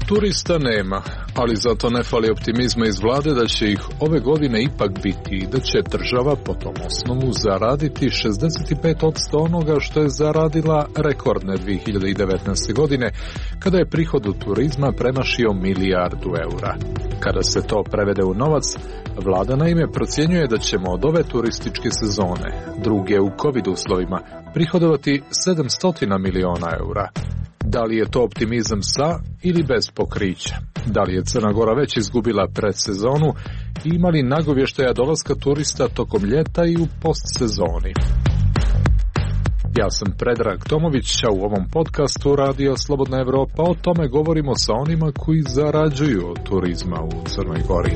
Turista nema, ali zato ne fali optimizma iz vlade da će ih ove godine ipak biti i da će država po tom osnovu zaraditi 65% onoga što je zaradila rekordne 2019. godine, kada je prihod od turizma premašio milijardu eura. Kada se to prevede u novac, vlada naime procjenjuje da ćemo od ove turističke sezone, druge u COVID uslovima, prihodovati 700 miliona eura. Da li je to optimizam sa ili bez pokrića? Da li je Crna Gora već izgubila predsezonu i ima li nagovještaja dolaska turista tokom ljeta i u postsezoni? Ja sam Predrag Tomović, a u ovom podcastu Radio Slobodna Evropa o tome govorimo sa onima koji zarađuju od turizma u Crnoj Gori.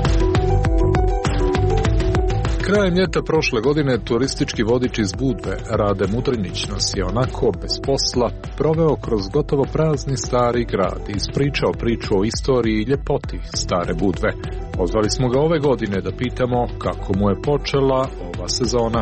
Krajem ljeta prošle godine turistički vodič iz Budve, Rade Mudrinić, nas je onako bez posla proveo kroz gotovo prazni stari grad i ispričao priču o istoriji i ljepoti stare Budve. Pozvali smo ga ove godine da pitamo kako mu je počela ova sezona.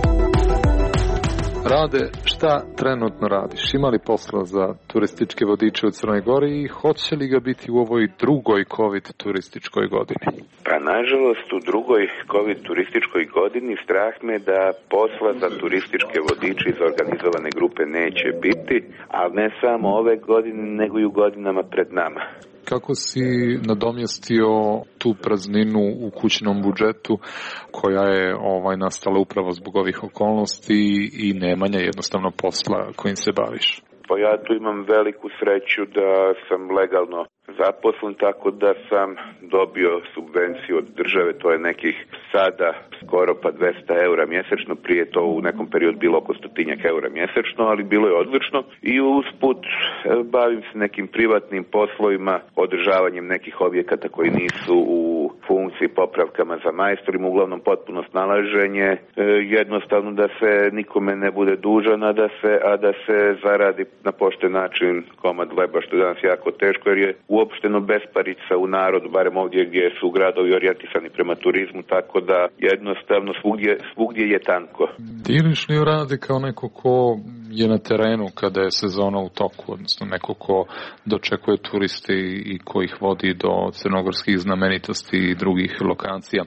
Rade, šta trenutno radiš? Ima li posla za turističke vodiče u Crnoj Gori i hoće li ga biti u ovoj drugoj COVID turističkoj godini? Pa nažalost u drugoj COVID turističkoj godini strah me da posla za turističke vodiče iz organizovane grupe neće biti, ali ne samo ove godine nego i u godinama pred nama. Kako si nadomjestio tu prazninu u kućnom budžetu koja je nastala upravo zbog ovih okolnosti i nemanja jednostavno posla kojim se baviš? Pa ja tu imam veliku sreću da sam legalno zaposlen, tako da sam dobio subvenciju od države, to je nekih sada skoro pa 200 eura mjesečno, prije to u nekom periodu bilo oko 100 eura mjesečno, ali bilo je odlično i usput bavim se nekim privatnim poslovima, održavanjem nekih objekata koji nisu u funkciji, popravkama za majstorima, uglavnom potpuno snalaženje, jednostavno da se nikome ne bude dužan, a da se zaradi na pošten način komad hleba, što je danas jako teško, jer je uopšteno besparica u narodu, barem ovdje gdje su gradovi orijentisani prema turizmu, tako da jednostavno svugdje je tanko. Diriš li Rade kao neko ko je na terenu kada je sezona u toku, odnosno neko ko dočekuje turiste i ko ih vodi do crnogorskih znamenitosti i drugih lokacija?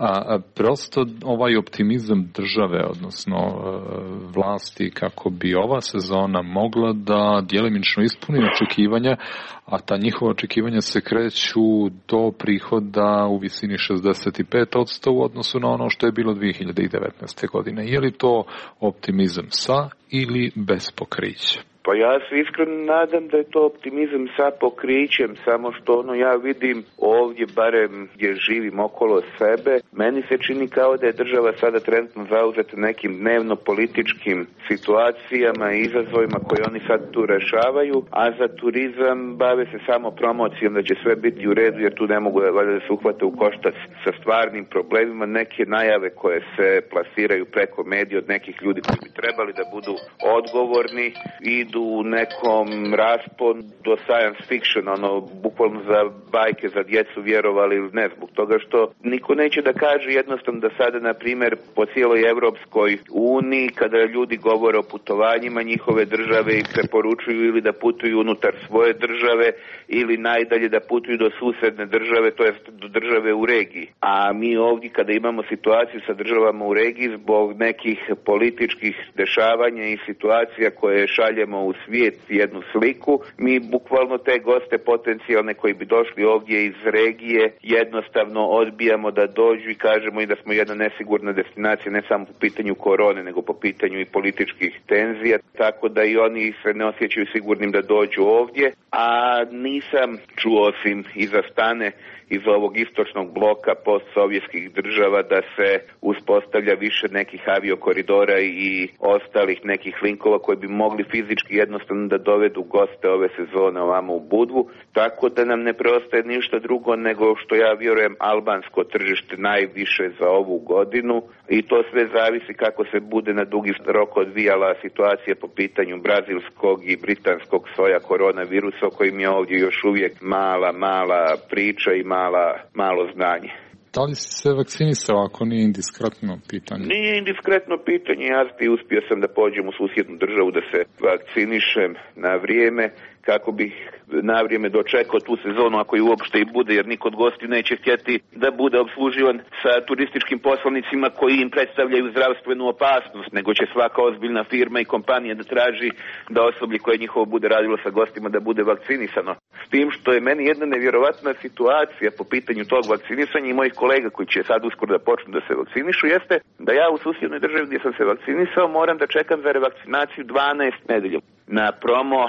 Prosto ovaj optimizam države, odnosno vlasti, kako bi ova sezona mogla da djelimično ispuni očekivanja, a ta njihova očekivanja se kreću do prihoda u visini 65% u odnosu na ono što je bilo 2019. godine. Je li to optimizam sa ili bez pokrića? Pa ja se iskreno nadam da je to optimizam sa pokrićem, samo što ja vidim ovdje, barem gdje živim okolo sebe, meni se čini kao da je država sada trenutno zauzeta nekim dnevno političkim situacijama i izazovima koje oni sad tu rešavaju, a za turizam bave se samo promocijom da će sve biti u redu, jer tu ne mogu da se uhvate u koštac sa stvarnim problemima. Neke najave koje se plasiraju preko medija od nekih ljudi koji bi trebali da budu odgovorni idu u nekom rasponu do science fiction, bukvalno za bajke za djecu, vjerovali ili ne, zbog toga što niko neće da kaže jednostavno da sada, na primjer, po cijeloj Evropskoj uniji, kada ljudi govore o putovanjima njihove države i preporučuju ili da putuju unutar svoje države ili najdalje da putuju do susedne države, to jest do države u regiji. A mi ovdje kada imamo situaciju sa državama u regiji zbog nekih političkih dešavanja i situacija koje šaljemo u svijet jednu sliku, mi bukvalno te goste potencijalne koji bi došli ovdje iz regije jednostavno odbijamo da dođu i kažemo i da smo jedna nesigurna destinacija ne samo po pitanju korone nego po pitanju i političkih tenzija, tako da i oni se ne osjećaju sigurnim da dođu ovdje, a nisam čuo osim iza Stane iz ovog istočnog bloka postsovjetskih država da se uspostavlja više nekih aviokoridora i ostalih nekih linkova koji bi mogli fizički jednostavno da dovedu goste ove sezone ovamo u Budvu, tako da nam ne preostaje ništa drugo nego što ja vjerujem albansko tržište najviše za ovu godinu i to sve zavisi kako se bude na dugi rok odvijala situacija po pitanju brazilskog i britanskog soja koronavirusa o kojim je ovdje još uvijek mala priča i malo znanje. Da li si se vakcinisao ako nije indiskretno pitanje? Nije indiskretno pitanje, ja uspio sam da pođem u susjednu državu da se vakcinišem na vrijeme, kako bih na vrijeme dočekao tu sezonu ako i uopšte i bude, jer niko od gostiju neće htjeti da bude obsluživan sa turističkim poslanicima koji im predstavljaju zdravstvenu opasnost, nego će svaka ozbiljna firma i kompanija da traži da osoblje koje njihovo bude radilo sa gostima da bude vakcinisano. S tim što je meni jedna nevjerovatna situacija po pitanju tog vakcinisanja i mojih kolega koji će sad uskoro da počnu da se vakcinišu, jeste da ja u susjednoj državi gdje sam se vakcinisao moram da čekam za revakcinaciju 12 nedelja. Na promo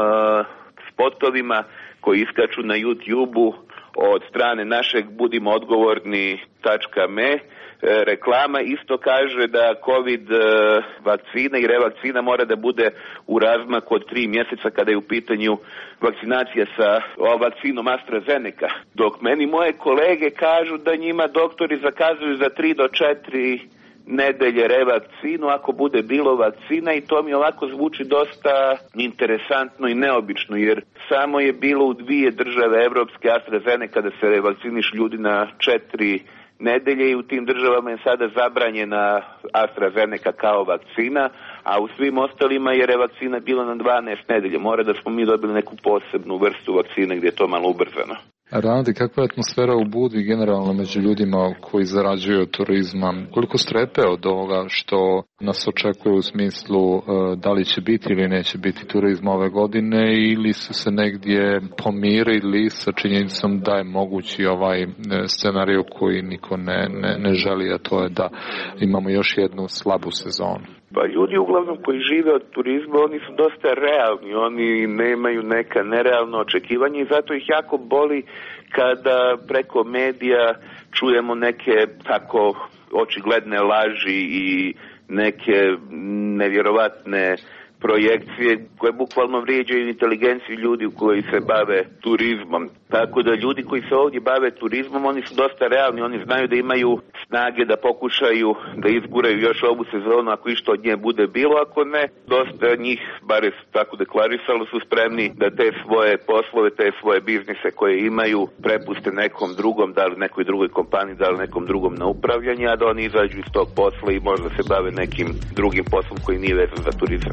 spotovima koji iskaču na YouTube-u od strane našeg Budimo odgovorni.me reklama isto kaže da COVID vakcina i revakcina mora da bude u razmaku od 3 mjeseca kada je u pitanju vakcinacija sa vakcinom AstraZeneca. Dok meni moje kolege kažu da njima doktori zakazuju za 3 do 4 nedelje revakcinu ako bude bilo vakcina i to mi ovako zvuči dosta interesantno i neobično jer samo je bilo u 2 države evropske AstraZeneca da se revakciniš ljudi na 4 nedelje i u tim državama je sada zabranjena AstraZeneca kao vakcina, a u svim ostalima je revakcina bila na 12 nedelje. Mora da smo mi dobili neku posebnu vrstu vakcine gdje je to malo ubrzano. Radi, kakva je atmosfera u Budvi generalno među ljudima koji zarađuju od turizma? Koliko strepe od ovoga što nas očekuje u smislu da li će biti ili neće biti turizma ove godine ili su se negdje pomirili sa činjenicom da je mogući ovaj scenarij koji niko ne želi, a to je da imamo još jednu slabu sezonu? Pa ljudi uglavnom koji žive od turizma, oni su dosta realni, oni nemaju neka nerealna očekivanja i zato ih jako boli kada preko medija čujemo neke tako očigledne laži i neke nevjerovatne projekcije koje bukvalno vrijeđaju inteligenciju ljudi koji se bave turizmom. Tako da ljudi koji se ovdje bave turizmom, oni su dosta realni, oni znaju da imaju snage da pokušaju da izguraju još ovu sezonu ako išto od nje bude bilo, ako ne, dosta njih, bar je tako deklarisalo, su spremni da te svoje poslove, te svoje biznise koje imaju prepuste nekom drugom, da li nekoj drugoj kompaniji, da li nekom drugom na upravljanje, a da oni izađu iz tog posla i možda se bave nekim drugim poslom koji nije vezan za turizam.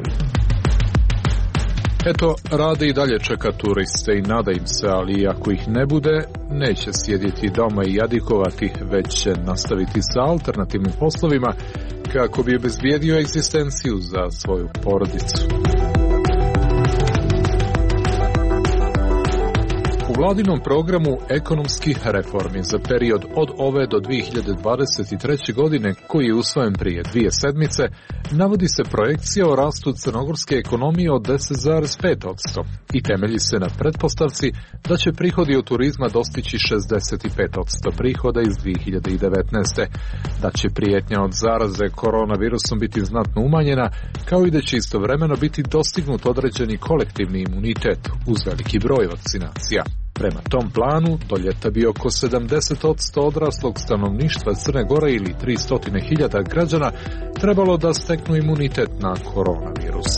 Eto, Rade i dalje čeka turiste i nada im se, ali ako ih ne bude, neće sjediti doma i jadikovati, već će nastaviti sa alternativnim poslovima kako bi obezbijedio egzistenciju za svoju porodicu. U vladinom programu ekonomskih reformi za period od ove do 2023. godine, koji je usvojen prije 2 sedmice, navodi se projekcija o rastu crnogorske ekonomije od 10,5% i temelji se na pretpostavci da će prihodi od turizma dostići 65% prihoda iz 2019. Da će prijetnja od zaraze koronavirusom biti znatno umanjena, kao i da će istovremeno biti dostignut određeni kolektivni imunitet uz veliki broj vakcinacija. Prema tom planu, do ljeta bi oko 70% odraslog stanovništva Crne Gore ili 300.000 građana trebalo da steknu imunitet na koronavirus.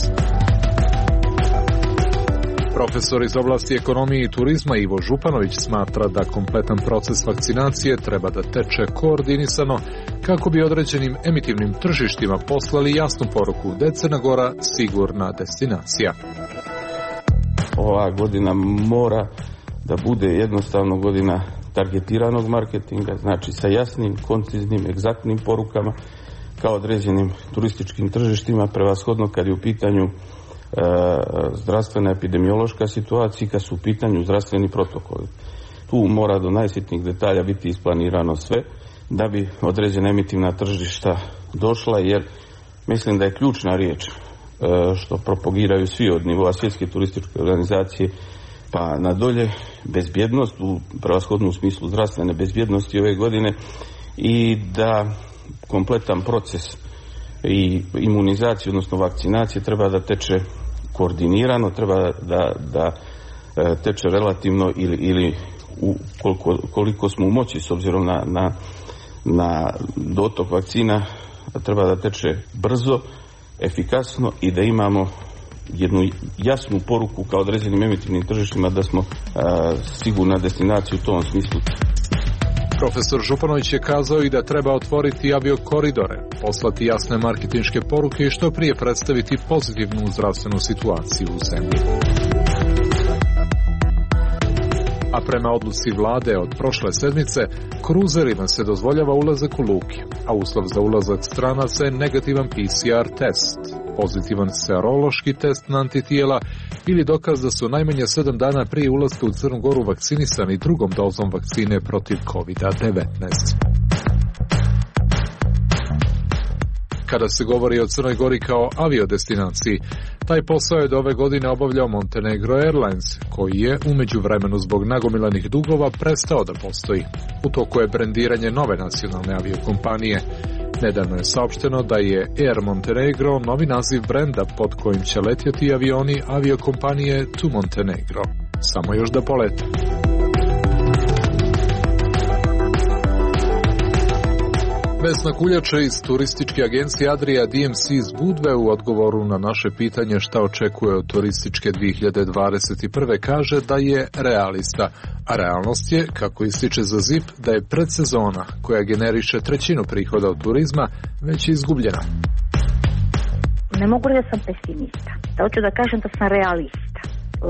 Profesor iz oblasti ekonomije i turizma Ivo Županović smatra da kompletan proces vakcinacije treba da teče koordinisano kako bi određenim emitivnim tržištima poslali jasnu poruku da je Crna Gora sigurna destinacija. Ova godina mora da bude jednostavno godina targetiranog marketinga, znači sa jasnim, konciznim, egzaktnim porukama kao određenim turističkim tržištima, prevashodno kad je u pitanju zdravstvena epidemiološka situacija, kad su u pitanju zdravstveni protokoli. Tu mora do najsitnijih detalja biti isplanirano sve da bi određena emitivna tržišta došla, jer mislim da je ključna riječ što propagiraju svi od nivoa svjetske turističke organizacije pa nadolje, bezbjednost u prevashodnom smislu zdravstvene bezbjednosti ove godine i da kompletan proces i imunizacije, odnosno vakcinacije treba da teče koordinirano, treba da teče relativno ili koliko smo u moći s obzirom na dotok vakcina, treba da teče brzo, efikasno i da imamo jednu jasnu poruku kao određenim emitivnim tržištima da smo sigurna destinacija u tom smislu. Profesor Županović je kazao i da treba otvoriti aviokoridore, poslati jasne marketinške poruke i što prije predstaviti pozitivnu zdravstvenu situaciju u zemlji. A prema odluci vlade od prošle sedmice, kruzerima se dozvoljava ulazak u luke, a uslov za ulazak stranaca je negativan PCR test, pozitivan serološki test na antitijela ili dokaz da su najmanje 7 dana prije ulaska u Crnu Goru vakcinisani drugom dozom vakcine protiv COVID-19. Kada se govori o Crnoj Gori kao aviodestinaciji, taj posao je do ove godine obavljao Montenegro Airlines, koji je u međuvremenu zbog nagomilanih dugova prestao da postoji. U toku je brendiranje nove nacionalne aviokompanije. Nedavno je saopšteno da je Air Montenegro novi naziv brenda pod kojim će letjeti avioni aviokompanije To Montenegro. Samo još da polete. Vesna Kuljača iz turističke agencije Adria DMC iz Budve u odgovoru na naše pitanje šta očekuje od turističke 2021. kaže da je realista, a realnost je, kako ističe za ZIP, da je predsezona koja generiše trećinu prihoda od turizma već izgubljena. Ne mogu reći da sam pesimista, da hoću da kažem da sam realista.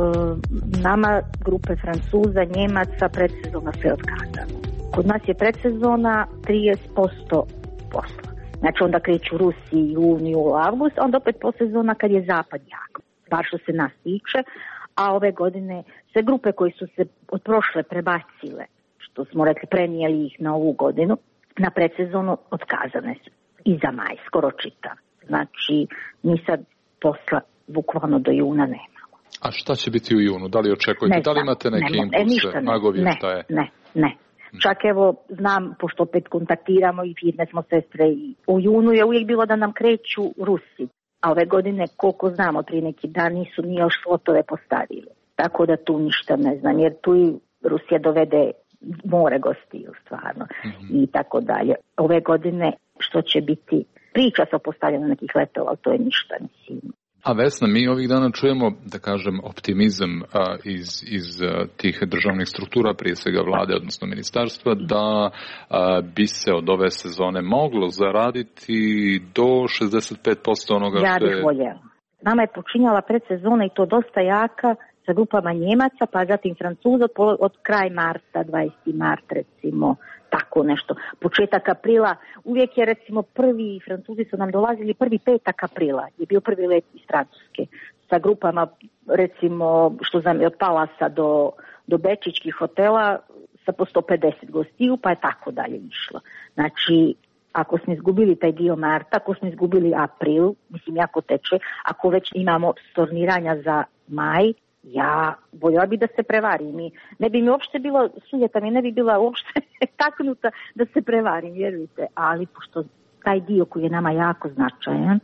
Nama grupe Francuza, Njemaca, predsezona se odkazala. Kod nas je predsezona 30% posla. Znači onda kreću Rusi, juniju, avgust, onda opet posezona kad je zapad jak. Bar što se nas tiče, a ove godine sve grupe koji su se od prošle prebacile, što smo rekli prenijeli ih na ovu godinu, na predsezonu otkazane su. I za maj, skoro čitav. Znači mi sad posla bukvalno do juna nemamo. A šta će biti u junu? Da li očekujete? Da li imate neke impulse, nagovještaje? Ne. Čak evo znam, pošto opet kontaktiramo i firme smo sestre, i u junu je uvijek bilo da nam kreću Rusi, a ove godine koliko znamo prije neki dan nisu ni još slotove postavili. Tako da tu ništa ne znam, jer tu i Rusija dovede more gostiju stvarno i tako dalje. Ove godine što će biti, priča se o postavljanju nekih letova, to je ništa, mislim. A Vesna, mi ovih dana čujemo, da kažem, optimizam iz tih državnih struktura, prije svega vlade, odnosno ministarstva, da bi se od ove sezone moglo zaraditi do 65% onoga što je... Ja bih voljela. Nama je počinjala predsezona i to dosta jaka sa grupama Njemaca, pa zatim Francuza od kraj marta, 20. mart recimo, tako nešto. Početak aprila, uvijek je recimo prvi, Francuzi su nam dolazili prvi petak aprila, je bio prvi let iz Francuske, sa grupama recimo što znam od Palasa do Bečićkih hotela sa po 150 gostiju, pa je tako dalje išlo. Znači, ako smo izgubili taj dio marta, ako smo izgubili april, mislim jako teče, ako već imamo storniranja za maj, ja voljela bi da se prevarim. Ne bi mi uopšte bilo suljeta, mi ne bi bila uopšte taknuta da se prevarim, vjerujte. Ali pošto taj dio koji je nama jako značajan,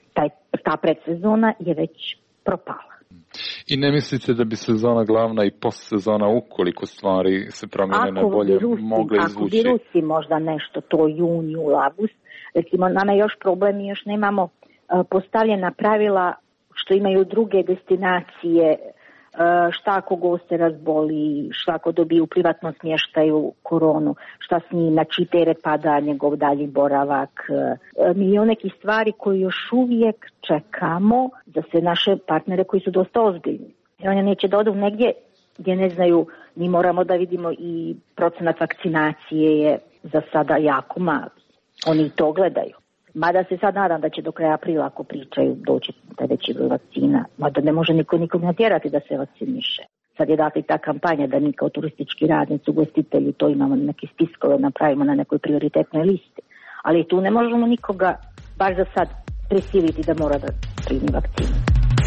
ta predsezona je već propala. I ne mislite da bi sezona glavna i postsezona, ukoliko stvari se promjene na bolje, mogle izvući? Ako bi Rusi možda nešto, to juniju, avgust, recimo nama je još problem, mi još nemamo postavljena pravila što imaju druge destinacije, šta ako goste razboli, šta ako dobiju u privatnom smještaju koronu, šta s njim, znači teret pada njegov dalji boravak. Milion nekih stvari koje još uvijek čekamo za sve naše partnere koji su dosta ozbiljni. Jer oni neće da odu negdje gdje ne znaju, mi moramo da vidimo i procenat vakcinacije je za sada jako mali. Oni to gledaju. Mada se sad nadam da će do kraja aprila, ako pričaju, doći taj veći broj vakcina. Mada ne može nikog natjerati da se vakciniše. Sad je dakle ta kampanja da mi kao turistički radnici, ugostitelji, to imamo neke spiskove, napravimo na nekoj prioritetnoj listi. Ali tu ne možemo nikoga, baš za sad, prisiliti da mora da primi vakcinu.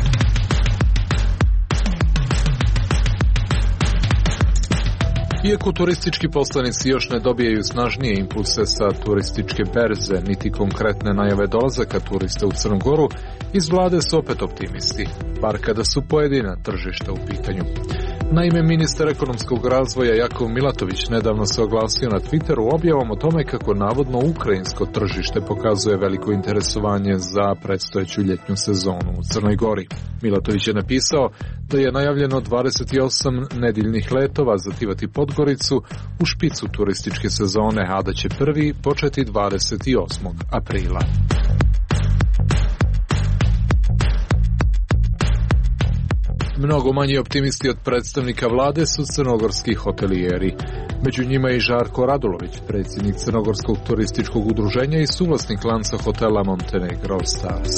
Iako turistički poslanici još ne dobijaju snažnije impulse sa turističke berze, niti konkretne najave dolazaka turista u Crnu Goru, iz vlade su opet optimisti, bar kada su pojedina tržišta u pitanju. Naime, ministar ekonomskog razvoja Jakov Milatović nedavno se oglasio na Twitteru objavom o tome kako navodno ukrajinsko tržište pokazuje veliko interesovanje za predstojeću ljetnju sezonu u Crnoj Gori. Milatović je napisao da je najavljeno 28 nedjeljnih letova za Tivat i Podgoricu u špicu turističke sezone, a da će prvi početi 28. aprila. Mnogo manji optimisti od predstavnika vlade su crnogorski hotelijeri. Među njima je i Žarko Radulović, predsjednik Crnogorskog turističkog udruženja i suvlasnik lanca hotela Montenegro Stars.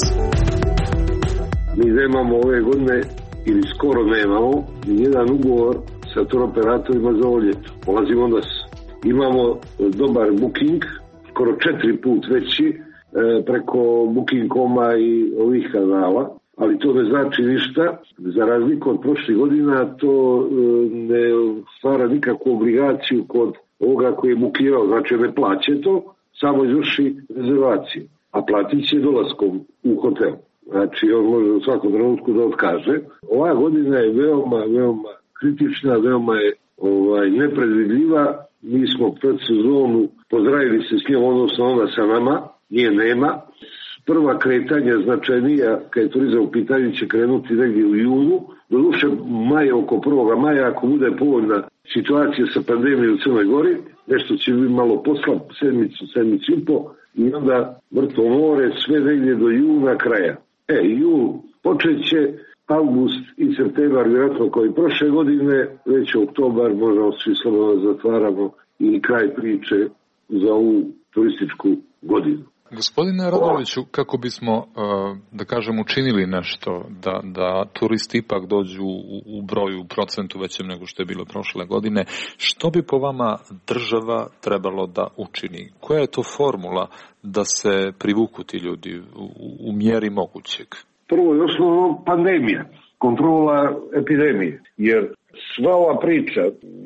Mi nemamo ove godine, ili skoro nemamo, nijedan ugovor sa turoperatorima za ovo ljeto. Polazimo onda imamo dobar booking, skoro 4 put veći preko Booking.com-a i ovih kanala. Ali to ne znači ništa, za razliku od prošlih godina to ne stvara nikakvu obligaciju kod ovoga koji je bukirao, znači ne plaće to, samo izvrši rezervaciju, a platit će dolaskom u hotel. Znači on može u svakom trenutku da otkaže. Ova godina je veoma kritična, veoma je nepredvidljiva. Mi smo pred sezonu pozdravili se s njom, odnosno ona sa nama, nje nema. Prva kretanja značajnija, kad je turizam u pitanju, će krenuti negdje u junu. Doduše maja, oko 1. maja, ako bude povoljna situacija sa pandemijom u Crnoj Gori, nešto će biti malo poslab, sedmicu i po, i onda mrtvo more, sve negdje do juna kraja. Jul počet će, avgust i septembar, vjerojatno kao i prošle godine, već oktobar, možemo svi slobodno zatvaramo i kraj priče za ovu turističku godinu. Gospodine Raduloviću, kako bismo, da kažem, učinili nešto da turisti ipak dođu u broju, u procentu većem nego što je bilo prošle godine, što bi po vama država trebalo da učini? Koja je to formula da se privuku ti ljudi u mjeri mogućeg? Prvo i osnovno pandemija, kontrola epidemije, jer sva ova priča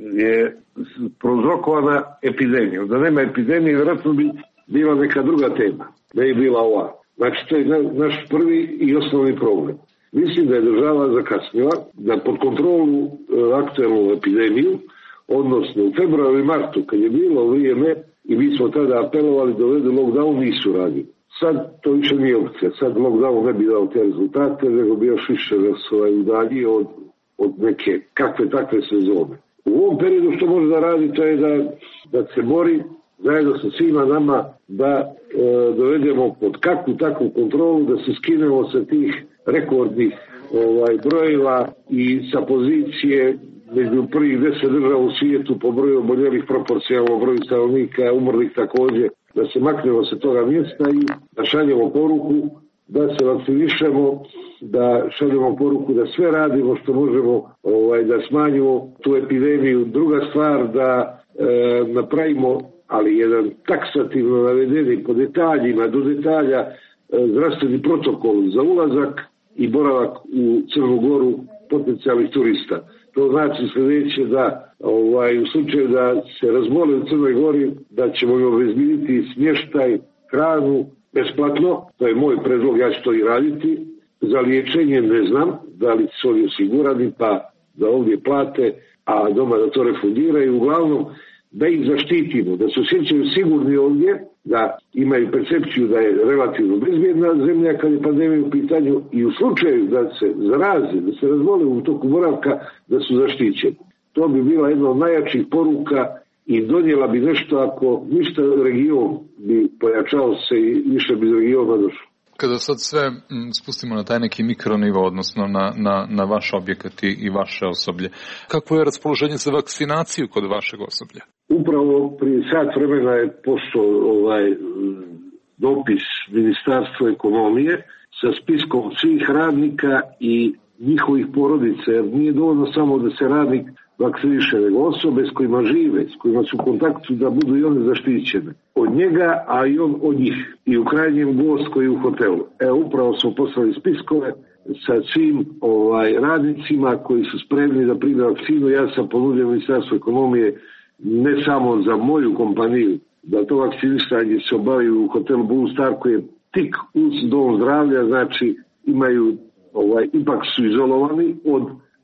je prouzrokovana epidemijom. Da nema epidemije, vjerojatno bi bila neka druga tema, ne je bila ova. Znači, to je naš prvi i osnovni problem. Mislim da je država zakasnila da pod kontrolu aktualnu epidemiju, odnosno u februaru i martu, kad je bilo vrijeme i mi smo tada apelovali da uvedu lockdown, nisu radili. Sad to više nije opcija. Sad lockdown ne bi dao te rezultate, nego bi još više udalji od neke kakve takve sezone. U ovom periodu što može da radi, to je da se bori zajedno sa svima nama da dovedemo pod kakvu takvu kontrolu, da se skinemo sa tih rekordnih brojeva i sa pozicije među prvih 10 država u svijetu po broju oboljelih proporcionalno broju stanovnika, umrlih također, da se maknemo sa toga mjesta i da šaljemo poruku da se vakcinišemo, da šaljemo poruku da sve radimo što možemo da smanjimo tu epidemiju. Druga stvar, da napravimo, ali jedan taksativno navedeni po detaljima, do detalja, zdravstveni protokol za ulazak i boravak u Crnu Goru potencijalnih turista. To znači sljedeće da u slučaju da se razbole u Crnoj Gori, da ćemo im obezbjediti smještaj, hranu besplatno, to je moj predlog, ja ću to i raditi. Za liječenje ne znam da li su oni osigurani, pa da ovdje plate, a doma da to refundiraju. Uglavnom, da ih zaštitimo, da se osjećaju sigurni ovdje, da imaju percepciju da je relativno bezbjedna zemlja kad je pandemija u pitanju i u slučaju da se zaraze, da se razbole u toku boravka, da su zaštićeni. To bi bila jedna od najjačih poruka i donijela bi nešto, ako ništa region bi pojačao se i više bi iz regiona došlo. Kada sad sve spustimo na taj neki mikronivo, odnosno na vaš objekat i vaše osoblje, kako je raspoloženje za vakcinaciju kod vašeg osoblja? Upravo prije sat vremena je poslao dopis Ministarstva ekonomije sa spiskom svih radnika i njihovih porodica, jer nije dovoljno samo da se radnik vakciniše, nego osobe s kojima žive, s kojima su u kontaktu, da budu i one zaštićene. Od njega, a i on od njih. I u krajnjem gost koji je u hotelu. Upravo smo poslali spiskove sa svim radnicima koji su spremni da prime vakcinu. Ja sam ponudio Ministarstvu ekonomije ne samo za moju kompaniju, da to vakcinisanje se obavi u hotelu Blue Star koji je tik uz dom zdravlja, znači imaju, ipak su izolovani od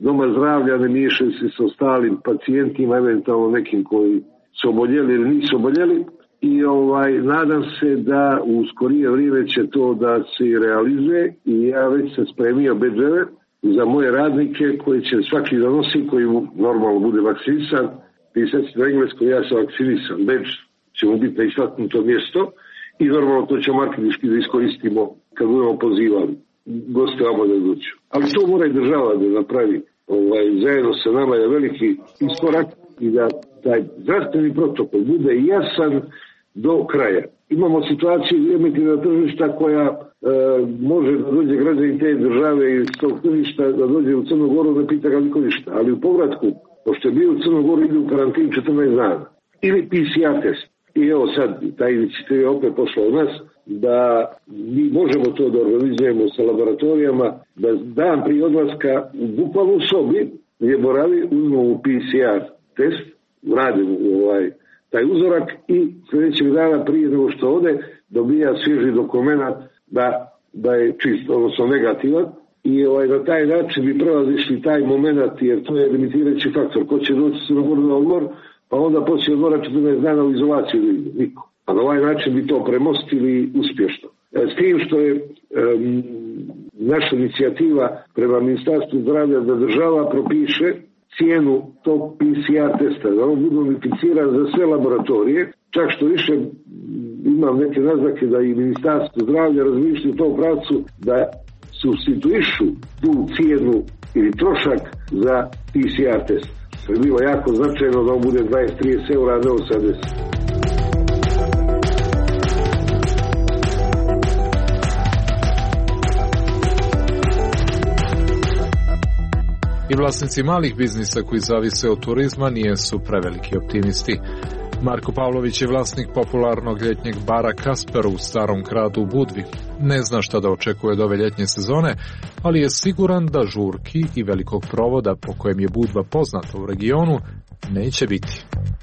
doma zdravlja ne miješaju se sa ostalim pacijentima, eventualno nekim koji su oboljeli ili nisu oboljeli. I nadam se da u skorije vrijeme će to da se realizuje i ja već sam spremio bedževe za moje radnike koji će svaki donosi, koji normalno bude vakcinisan. Pisati na engleskom, ja sam vakcinisan, bedž će mu biti na istaknuto mjesto i normalno to ćemo marketinški da iskoristimo kad budemo pozivali goste vamo da dođu. Ali to mora i država da napravi. Zajedno sa nama je veliki iskorak i da taj zdravstveni protokol bude jasan do kraja. Imamo situaciju emitivna tržišta koja može da dođe građanin te države iz tog tržišta da dođe u Crnu Goru da pita ga niko ništa. Ali u povratku, pošto je bio u Crnu Goru, ide u karantin 14 dana. Ili PCR test. I evo sad, ta inicijativa je opet pošla od nas, da mi možemo to da organizujemo sa laboratorijama, da dan prije odlaska u bukvalnu sobi gdje boravi, uzmemo PCR test, radimo taj uzorak i sljedećeg dana prije nego što ode dobija svježi dokument da je čist, odnosno negativan. I na taj način bi prevazišli taj moment, jer to je limitirajući faktor. Ko će doći se na odmor, pa onda poslije odmora 14 dana u izolaciju da ide. Niko. A na ovaj način bi to premostili uspješno. S tim što je naša inicijativa prema Ministarstvu zdravlja da država propiše cijenu tog PCR testa, da on bude unificiran za sve laboratorije, čak što više imam neke naznake da i Ministarstvo zdravlja razmišlja u tom pravcu da supstituišu tu cijenu ili trošak za PCR test. To je bilo jako značajno da on bude 20-30 eura, a ne 80. I vlasnici malih biznisa koji zavise od turizma nijesu preveliki optimisti. Marko Pavlović je vlasnik popularnog ljetnjeg bara Kasper u Starom gradu u Budvi. Ne zna šta da očekuje od ove ljetnje sezone, ali je siguran da žurki i velikog provoda po kojem je Budva poznata u regionu neće biti.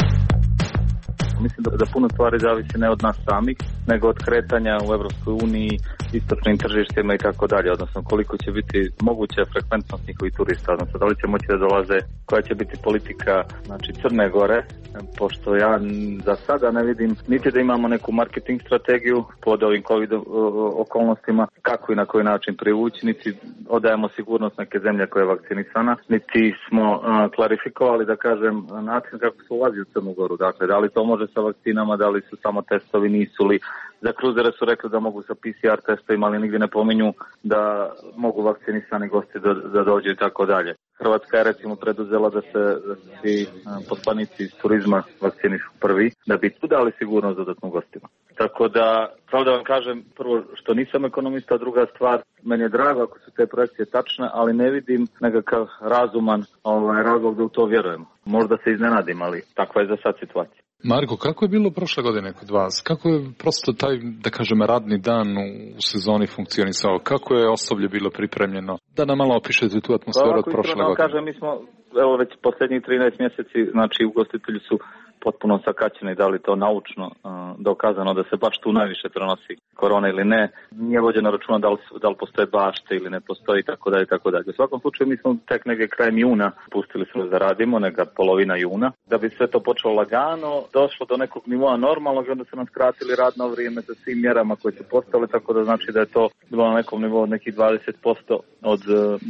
Mislim da puno stvari zavisi ne od nas samih, nego od kretanja u Evropskoj uniji, istočnim tržištima i tako dalje, odnosno koliko će biti moguća frekventnost njihovih turista, odnosno da li će moći da dolaze, koja će biti politika Crne Gore, pošto ja za sada ne vidim niti da imamo neku marketing strategiju pod ovim COVID okolnostima, kako i na koji način privući, niti odajemo sigurnost neke zemlje koja je vakcinisana, niti smo klarifikovali, da kažem, način kako se ulazi u Crnu Goru, dakle, da li to može sa vakcinama, da li su samo testovi, nisu li. Za kruzere su rekli da mogu sa PCR testovima, ali nigdje ne pominju da mogu vakcinisani gosti da dođu i tako dalje. Hrvatska je recimo preduzela da se svi poslanici iz turizma vakcinišu prvi, da bi tu dali sigurnost dodatno gostima. Tako da, pravo da vam kažem, prvo što nisam ekonomista, a druga stvar, meni je drago ako su te projekcije tačne, ali ne vidim nekakav razuman razlog da u to vjerujemo. Možda se iznenadim, ali takva je za sad situacija. Marko, kako je bilo prošle godine kod vas? Kako je prosto taj, da kažem, radni dan u sezoni funkcionisao? Kako je osoblje bilo pripremljeno? Da nam malo opišete tu atmosferu od prošle godine. Kažem, mi smo, evo već posljednjih 13 mjeseci, znači ugostitelji su potpuno sakaćeni, da li to naučno dokazano da se baš tu najviše prenosi korona ili ne. Nije vođeno računa da li postoje bašte ili ne postoji, tako dalje, tako dalje. U svakom slučaju mi smo tek negdje krajem juna pustili smo da radimo, neka polovina juna. Da bi sve to počelo lagano, došlo do nekog nivoa normalnog, onda su nam skratili radno vrijeme sa svim mjerama koje su postavili, tako da znači da je to bilo na nekom nivou od nekih 20% od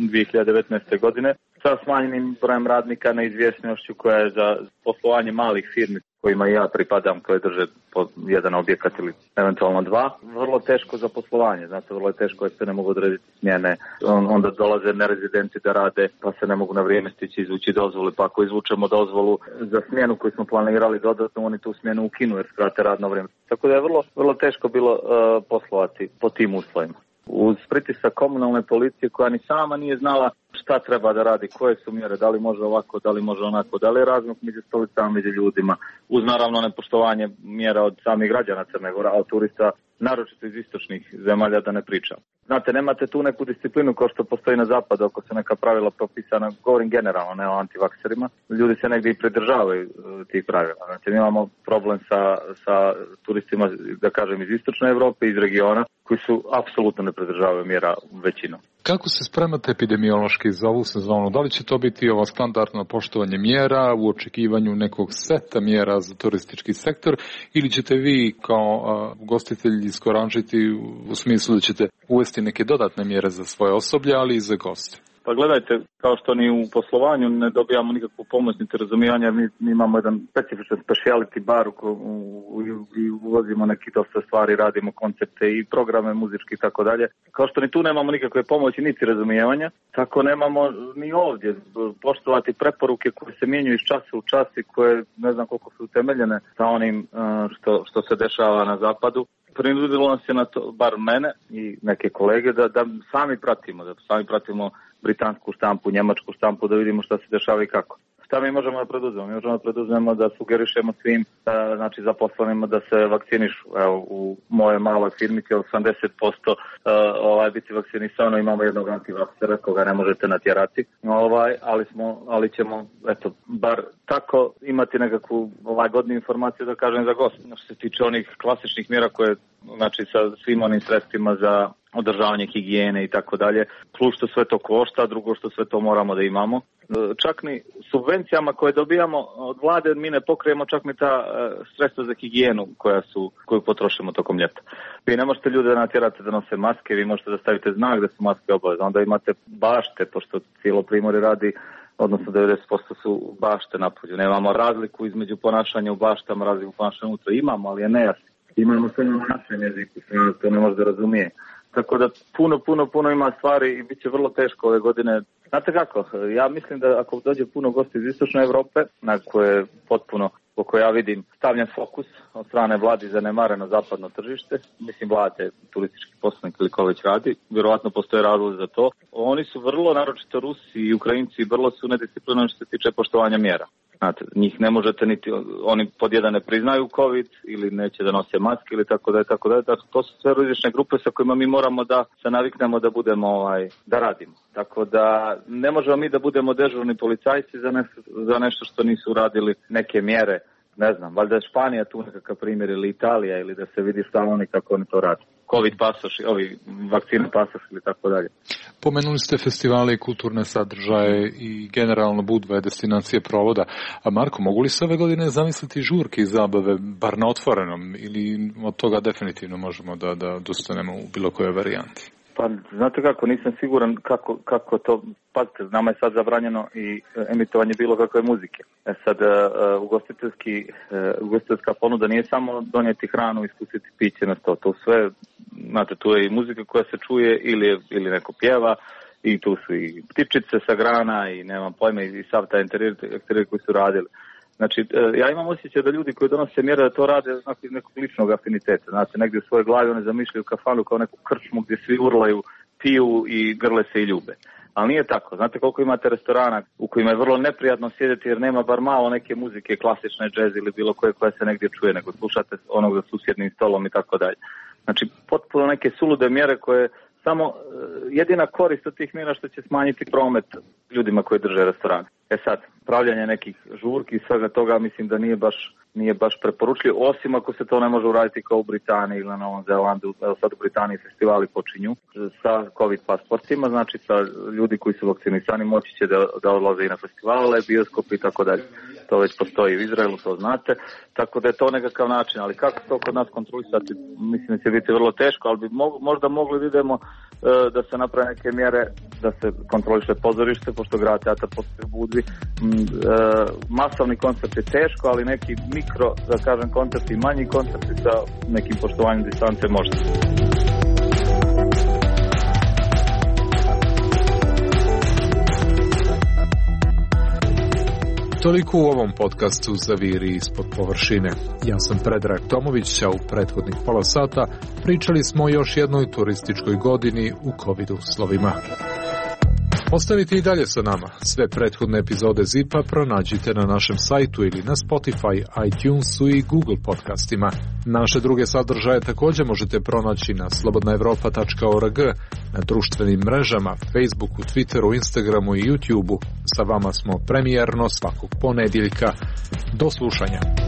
2019. godine. Sa smanjenim brojem radnika, neizvjesnošću koja je za poslovanje malih firmi kojima i ja pripadam, koje drže po jedan objekat ili eventualno dva, vrlo teško za poslovanje. Znate, vrlo je teško jer se ne mogu odrediti smjene, onda dolaze nerezidenti da rade, pa se ne mogu na vrijeme stići izvući dozvolu, pa ako izvučemo dozvolu za smjenu koju smo planirali dodatno, oni tu smjenu ukinu jer skrate radno vrijeme. Tako da je vrlo teško bilo poslovati po tim uslovima. Uz pritisak komunalne policije koja ni sama nije znala šta treba da radi, koje su mjere, da li može ovako, da li može onako, da li je razmak među stolicama, među ljudima, uz naravno nepoštovanje mjera od samih građana Crne Gore, a turista naročito iz istočnih zemalja da ne pričam. Znate, nemate tu neku disciplinu kao što postoji na zapadu, ako se neka pravila propisana, govorim generalno, ne o antivakserima, ljudi se negdje i pridržavaju tih pravila. Znači, mi imamo problem sa turistima, da kažem, iz istočne Europe, iz regiona, koji su apsolutno ne pridržavaju mjera većinom. Kako se spremate epidemiološki za ovu sezonu? Da li će to biti ovo standardno poštovanje mjera u očekivanju nekog seta mjera za turistički sektor ili ćete vi kao ugostitelji iskoračiti u smislu da ćete uvesti neke dodatne mjere za svoje osoblje, ali i za goste? Pa gledajte, kao što ni u poslovanju ne dobijamo nikakvu pomoć niti razumijanja, mi imamo jedan specifičan speciality bar i uvozimo neki dosta stvari, radimo koncepte i programe muzički i tako dalje. Kao što ni tu nemamo nikakve pomoći niti razumijevanja, tako nemamo ni ovdje poštovati preporuke koje se mijenjaju iz časa u čas i koje ne znam koliko su utemeljene sa onim što se dešava na zapadu. Prinudilo nas je na to, bar mene i neke kolege, da sami pratimo britansku štampu, njemačku štampu, da vidimo šta se dešava i kako. Šta mi možemo da preduzmemo? Mi možemo da preduzmemo da sugerišemo svim zaposlenima da se vakcinišu. Evo, u moje maloj firmici 80% biti vakcinisano, imamo jednog antivaksera koga ne možete natjerati, ali ćemo bar tako imati nekakvu lagodnu informaciju da kažem za gost. Što se tiče onih klasičnih mjera koje sa svim onim sredstvima za održavanje higijene i tako dalje, plus što sve to košta, drugo što sve to moramo da imamo. Čak ni subvencijama koje dobijamo od vlade mi ne pokrijemo čak ni ta sredstva za higijenu koju potrošimo tokom ljeta. Vi ne možete ljude natjerati da nose maske, vi možete da stavite znak da su maske obavezne, onda imate bašte, pošto cijelo Primorje radi, odnosno 90% su bašte napolju. Nemamo razliku između ponašanja u baštama, razliku ponašanja unutra. Imamo, ali je nejasno. Imamo sve na našem jeziku, to ne može da razumije. Tako da puno ima stvari i bit će vrlo teško ove godine. Znate kako, ja mislim da ako dođe puno gosti iz Istočne Europe, na koje potpuno, koliko ja vidim, stavljen fokus od strane vlade zanemareno zapadno tržište, mislim vlade, turistički poslovnik ili ko već radi, vjerovatno postoje razlozi za to. Oni su vrlo, naročito Rusi i Ukrajinci, vrlo su nedisciplinarni što se tiče poštovanja mjera. Znate, njih ne možete niti, oni pod jedan ne priznaju COVID ili neće da nose maske ili tako da. To su sve rizične grupe sa kojima mi moramo da se naviknemo da budemo, da radimo. Tako da ne možemo mi da budemo dežurni policajci za nešto što nisu uradili neke mjere. Ne znam, valjda je Španija tu nekakav primjer ili Italija ili da se vidi šta oni kako oni to radi. COVID pasoš, vakcine pasoš ili tako dalje. Pomenuli ste festivale i kulturne sadržaje i generalno Budva destinacije provoda. A Marko, mogu li se ove godine zamisliti žurke i zabave, bar na otvorenom, ili od toga definitivno možemo da dostanemo u bilo kojoj varijanti? Pa, znate kako, nisam siguran kako to, pazite, nama je sad zabranjeno i emitovanje bilo kakve muzike. Sad, ugostiteljska ponuda nije samo donijeti hranu i ispustiti piće na sto. To sve, znate, tu je i muzika koja se čuje ili neko pjeva i tu su i ptičice sa grana i nemam pojma i sav taj interijer koji su radili. Znači, ja imam osjećaj da ljudi koji donose mjere da to rade iz nekog ličnog afiniteta. Znate, negdje u svojoj glavi one zamišljaju kafanu kao neku krčmu gdje svi urlaju, piju i grle se i ljube. Ali nije tako. Znate koliko imate restorana u kojima je vrlo neprijatno sjediti jer nema bar malo neke muzike, klasične džez ili bilo koja se negdje čuje, nego slušate onog za susjednim stolom i tako dalje. Znači, potpuno neke sulude mjere koje samo jedina korist od tih mjera što će smanjiti promet ljudima koji drže restoran. Sad, pravljanje nekih žurki i svega toga mislim da nije baš preporučljivo, osim ako se to ne može uraditi kao u Britaniji ili na Novom Zelandu. Evo sad u Britaniji festivali počinju sa COVID pasportima, znači sa ljudi koji su vakcinisani moći će da odlaze i na festivale, bioskopi i tako dalje. To već postoji u Izraelu, to znate, tako da je to nekakav način, ali kako to kod nas kontrolisati, mislim da će biti vrlo teško, ali bi možda mogli vidimo da se naprave neke mjere, da se kontroliše pozorište, pošto grad teatar postoji u Budvi. Masovni koncept je teško, ali neki mikro, da kažem, koncepti, manji koncepti sa nekim poštovanjem distance možda. Toliko u ovom podcastu Zaviri ispod površine. Ja sam Predrag Tomović, a u prethodnih pola sata pričali smo o još jednoj turističkoj godini u COVID uslovima. Ostavite i dalje sa nama. Sve prethodne epizode ZIP-a pronađite na našem sajtu ili na Spotify, iTunesu i Google podcastima. Naše druge sadržaje također možete pronaći na slobodnaevropa.org, na društvenim mrežama, Facebooku, Twitteru, Instagramu i YouTubeu. Sa vama smo premijerno svakog ponedjeljka. Do slušanja.